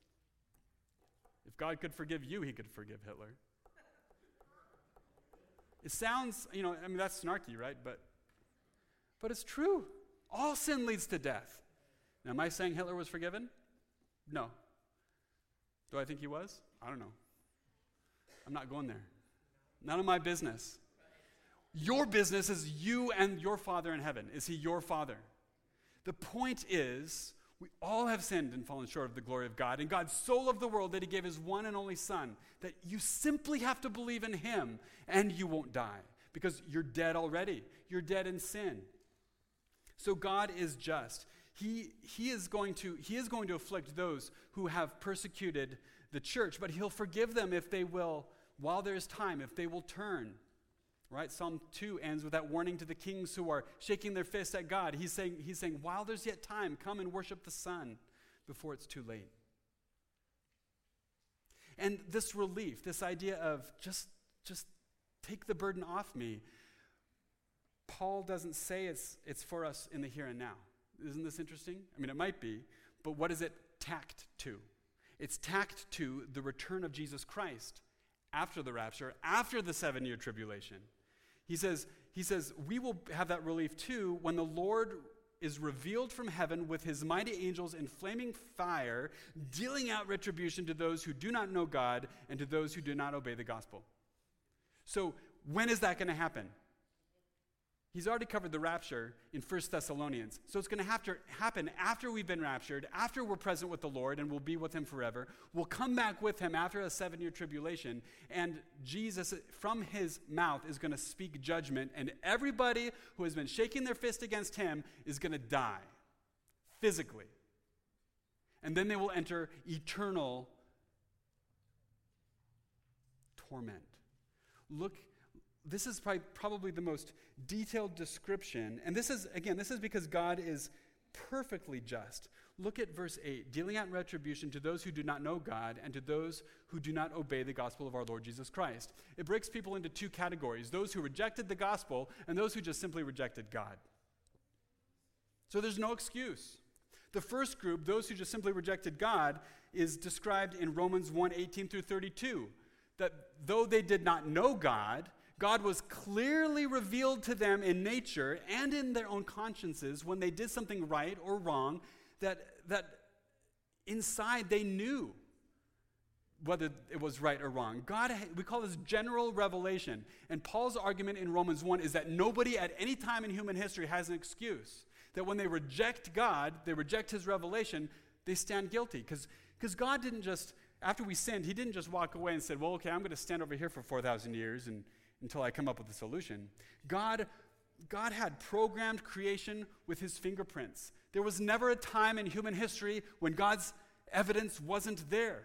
If God could forgive you, he could forgive Hitler. It sounds, that's snarky, right? But it's true. All sin leads to death. Now, am I saying Hitler was forgiven? No. Do I think he was? I don't know. I'm not going there. None of my business. Your business is you and your Father in heaven. Is he your Father? The point is, we all have sinned and fallen short of the glory of God, and God so loved the world that he gave his one and only Son, that you simply have to believe in him, and you won't die, because you're dead already. You're dead in sin. So God is just. He is going to afflict those who have persecuted the church, but he'll forgive them if they will, while there is time, if they will turn. Right? Psalm 2 ends with that warning to the kings who are shaking their fists at God. He's saying, while there's yet time, come and worship the Son before it's too late. And this relief, this idea of just take the burden off me, Paul doesn't say it's for us in the here and now. Isn't this interesting? I mean, it might be, but what is it tacked to? It's tacked to the return of Jesus Christ after the rapture, after the 7-year tribulation. He says, we will have that relief too when the Lord is revealed from heaven with his mighty angels in flaming fire, dealing out retribution to those who do not know God and to those who do not obey the gospel. So when is that going to happen? He's already covered the rapture in 1 Thessalonians. So it's going to have to happen after we've been raptured, after we're present with the Lord and we'll be with him forever. We'll come back with him after a 7-year tribulation, and Jesus, from his mouth, is going to speak judgment, and everybody who has been shaking their fist against him is going to die, physically. And then they will enter eternal torment. Look, this is probably the most detailed description. And this is because God is perfectly just. Look at verse 8. Dealing out retribution to those who do not know God and to those who do not obey the gospel of our Lord Jesus Christ. It breaks people into two categories. Those who rejected the gospel and those who just simply rejected God. So there's no excuse. The first group, those who just simply rejected God, is described in Romans 1:18 through 32. That though they did not know God, God was clearly revealed to them in nature and in their own consciences when they did something right or wrong, that inside they knew whether it was right or wrong. We call this general revelation. And Paul's argument in Romans 1 is that nobody at any time in human history has an excuse. That when they reject God, they reject his revelation, they stand guilty. Because God didn't just, after we sinned, he didn't just walk away and said, well, okay, I'm going to stand over here for 4,000 years until I come up with a solution. God had programmed creation with his fingerprints. There was never a time in human history when God's evidence wasn't there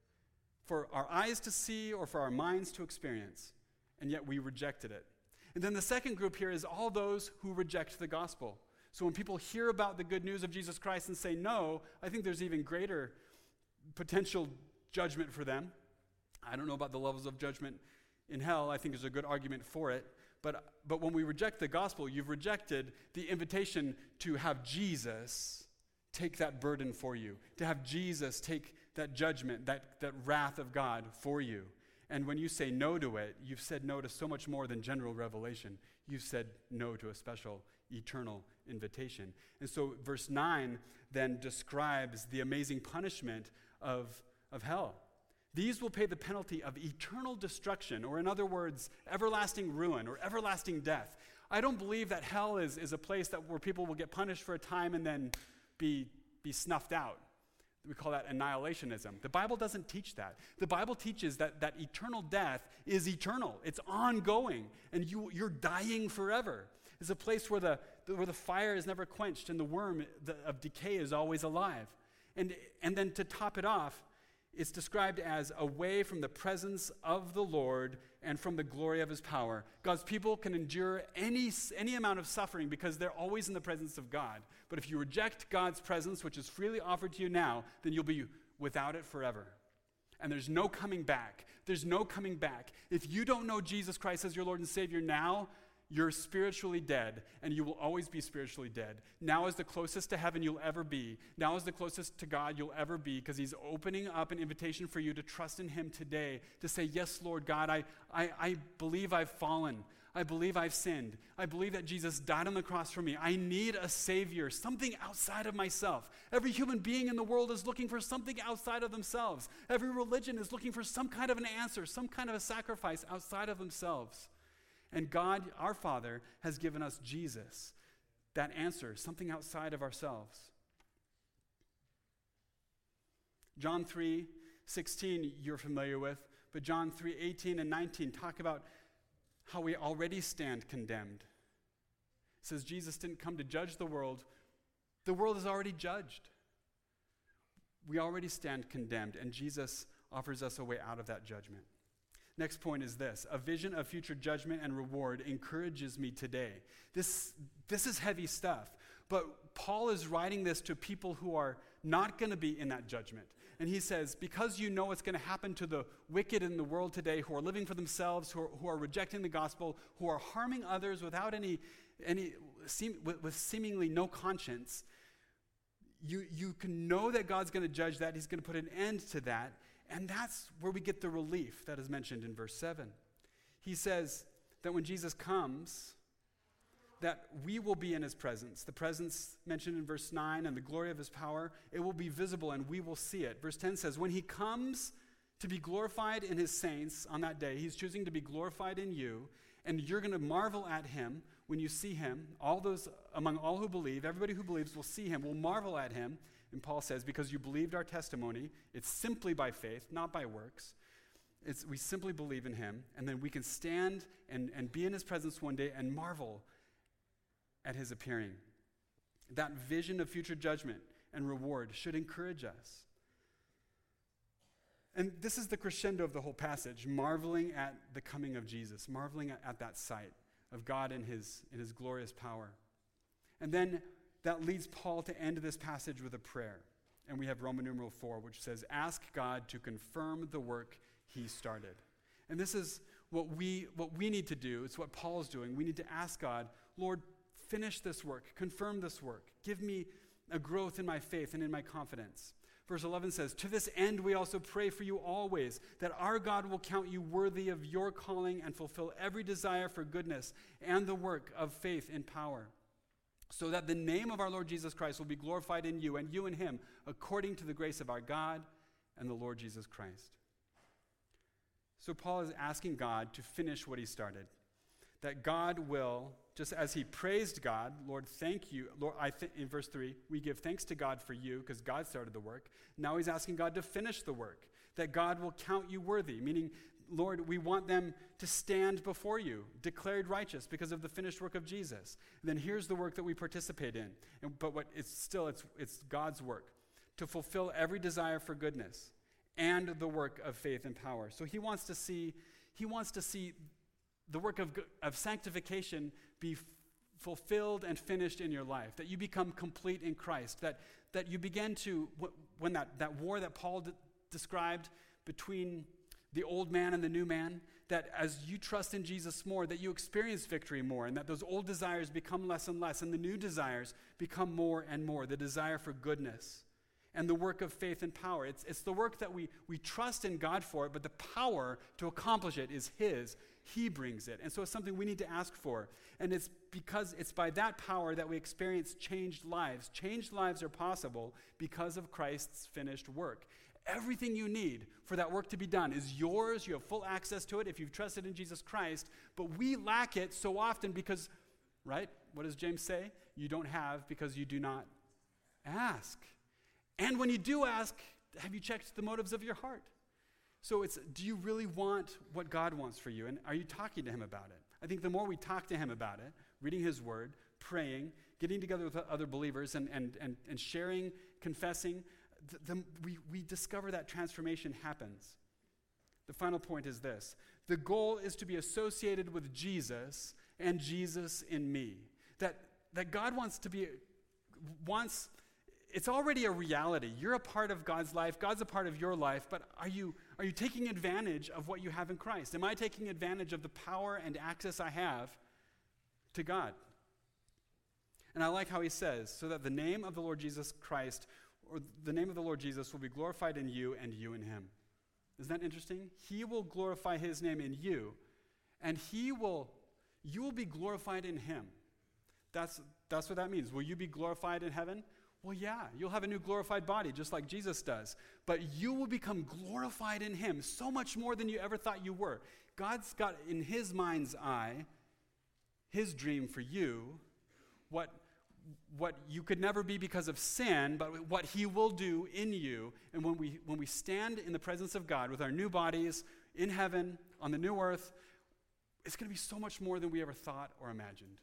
for our eyes to see or for our minds to experience, and yet we rejected it. And then the second group here is all those who reject the gospel. So when people hear about the good news of Jesus Christ and say no, I think there's even greater potential judgment for them. I don't know about the levels of judgment in hell. I think there's a good argument for it. But when we reject the gospel, you've rejected the invitation to have Jesus take that burden for you, to have Jesus take that judgment, that wrath of God for you. And when you say no to it, you've said no to so much more than general revelation. You've said no to a special eternal invitation. And so verse 9 then describes the amazing punishment of hell. These will pay the penalty of eternal destruction, or in other words, everlasting ruin or everlasting death. I don't believe that hell is a place where people will get punished for a time and then be snuffed out. We call that annihilationism. The Bible doesn't teach that. The Bible teaches that eternal death is eternal. It's ongoing, and you're dying forever. It's a place where the fire is never quenched and the worm of decay is always alive. And then to top it off, it's described as away from the presence of the Lord and from the glory of his power. God's people can endure any amount of suffering because they're always in the presence of God. But if you reject God's presence, which is freely offered to you now, then you'll be without it forever. And there's no coming back. There's no coming back. If you don't know Jesus Christ as your Lord and Savior now, you're spiritually dead, and you will always be spiritually dead. Now is the closest to heaven you'll ever be. Now is the closest to God you'll ever be, because he's opening up an invitation for you to trust in him today, to say, yes, Lord God, I believe I've fallen. I believe I've sinned. I believe that Jesus died on the cross for me. I need a Savior, something outside of myself. Every human being in the world is looking for something outside of themselves. Every religion is looking for some kind of an answer, some kind of a sacrifice outside of themselves. And God, our Father, has given us Jesus, that answer, something outside of ourselves. John 3:16 you're familiar with, but John 3:18 and 19 talk about how we already stand condemned. It says Jesus didn't come to judge the world. The world is already judged. We already stand condemned, and Jesus offers us a way out of that judgment. Next point is this: a vision of future judgment and reward encourages me today. This is heavy stuff, but Paul is writing this to people who are not going to be in that judgment. And he says, because you know what's going to happen to the wicked in the world today, who are living for themselves, who are rejecting the gospel, who are harming others without with seemingly no conscience, you can know that God's going to judge that. He's going to put an end to that. And that's where we get the relief that is mentioned in verse 7. He says that when Jesus comes, that we will be in his presence. The presence mentioned in verse 9 and the glory of his power, it will be visible and we will see it. Verse 10 says, when he comes to be glorified in his saints on that day, he's choosing to be glorified in you, and you're going to marvel at him when you see him. All those, among all who believe, everybody who believes will see him, will marvel at him. And Paul says, because you believed our testimony, it's simply by faith, not by works. We simply believe in him, and then we can stand and be in his presence one day and marvel at his appearing. That vision of future judgment and reward should encourage us. And this is the crescendo of the whole passage, marveling at the coming of Jesus, marveling at that sight of God in his glorious power. And then that leads Paul to end this passage with a prayer. And we have Roman numeral 4, which says, ask God to confirm the work he started. And this is what we need to do. It's what Paul is doing. We need to ask God, Lord, finish this work, confirm this work. Give me a growth in my faith and in my confidence. Verse 11 says, to this end we also pray for you always, that our God will count you worthy of your calling and fulfill every desire for goodness and the work of faith in power, so that the name of our Lord Jesus Christ will be glorified in you and you in him, according to the grace of our God and the Lord Jesus Christ. So Paul is asking God to finish what he started. That God will, just as he praised God, Lord, thank you. Lord, in verse 3, we give thanks to God for you because God started the work. Now he's asking God to finish the work. That God will count you worthy, meaning, Lord, we want them to stand before you, declared righteous because of the finished work of Jesus. And then here's the work that we participate in. But it's God's work, to fulfill every desire for goodness and the work of faith and power. So he wants to see the work of sanctification be fulfilled and finished in your life, that you become complete in Christ, that you begin to, when that war that Paul described between the old man and the new man, that as you trust in Jesus more, that you experience victory more, and that those old desires become less and less, and the new desires become more and more, the desire for goodness, and the work of faith and power. It's the work that we trust in God for it, but the power to accomplish it is his. He brings it. And so it's something we need to ask for. And it's because it's by that power that we experience changed lives. Changed lives are possible because of Christ's finished work. Everything you need for that work to be done is yours. You have full access to it if you've trusted in Jesus Christ. But we lack it so often because, right? What does James say? You don't have because you do not ask. And when you do ask, have you checked the motives of your heart? So do you really want what God wants for you? And are you talking to him about it? I think the more we talk to him about it, reading his word, praying, getting together with other believers and sharing, confessing, we discover that transformation happens. The final point is this. The goal is to be associated with Jesus and Jesus in me. That God wants it's already a reality. You're a part of God's life. God's a part of your life. But are you taking advantage of what you have in Christ? Am I taking advantage of the power and access I have to God? And I like how he says, so that the name of the Lord Jesus Christ, or the name of the Lord Jesus, will be glorified in you and you in him. Isn't that interesting? He will glorify his name in you, and you will be glorified in him. That's what that means. Will you be glorified in heaven? Well, yeah, you'll have a new glorified body, just like Jesus does. But you will become glorified in him so much more than you ever thought you were. God's got in his mind's eye, his dream for you, what you could never be because of sin, but what he will do in you. And when we stand in the presence of God with our new bodies in heaven, on the new earth, it's going to be so much more than we ever thought or imagined.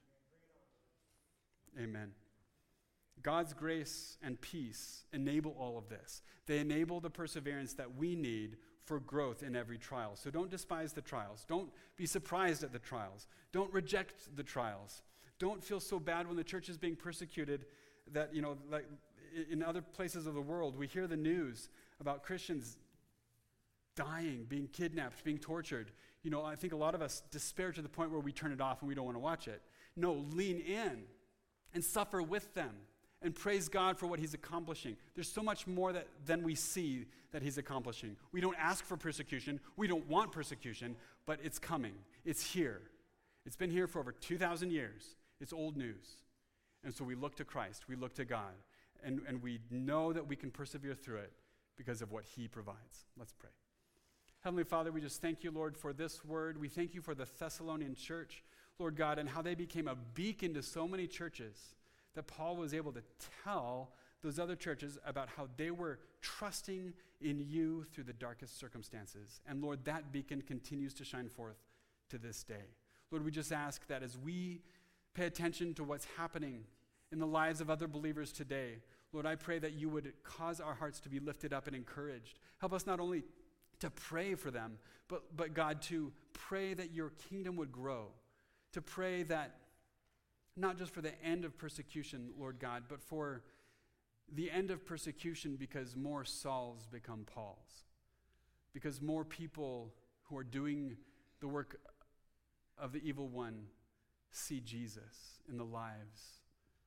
Amen. God's grace and peace enable all of this. They enable the perseverance that we need for growth in every trial. So don't despise the trials. Don't be surprised at the trials. Don't reject the trials. Don't feel so bad when the church is being persecuted that, like in other places of the world, we hear the news about Christians dying, being kidnapped, being tortured. I think a lot of us despair to the point where we turn it off and we don't want to watch it. No, lean in and suffer with them. And praise God for what he's accomplishing. There's so much more than we see that he's accomplishing. We don't ask for persecution. We don't want persecution, but it's coming. It's here. It's been here for over 2,000 years. It's old news. And so we look to Christ. We look to God. And we know that we can persevere through it because of what he provides. Let's pray. Heavenly Father, we just thank you, Lord, for this word. We thank you for the Thessalonian church, Lord God, and how they became a beacon to so many churches, that Paul was able to tell those other churches about how they were trusting in you through the darkest circumstances. And Lord, that beacon continues to shine forth to this day. Lord, we just ask that as we pay attention to what's happening in the lives of other believers today, Lord, I pray that you would cause our hearts to be lifted up and encouraged. Help us not only to pray for them, but God, to pray that your kingdom would grow, to pray that not just for the end of persecution, Lord God, but for the end of persecution because more Sauls become Pauls, because more people who are doing the work of the evil one see Jesus in the lives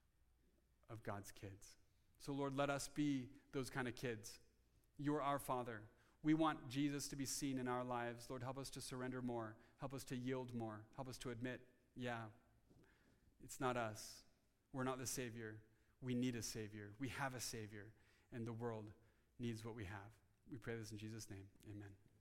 of God's kids. So Lord, let us be those kind of kids. You're our Father. We want Jesus to be seen in our lives. Lord, help us to surrender more. Help us to yield more. Help us to admit, it's not us. We're not the Savior. We need a Savior. We have a Savior, and the world needs what we have. We pray this in Jesus' name. Amen.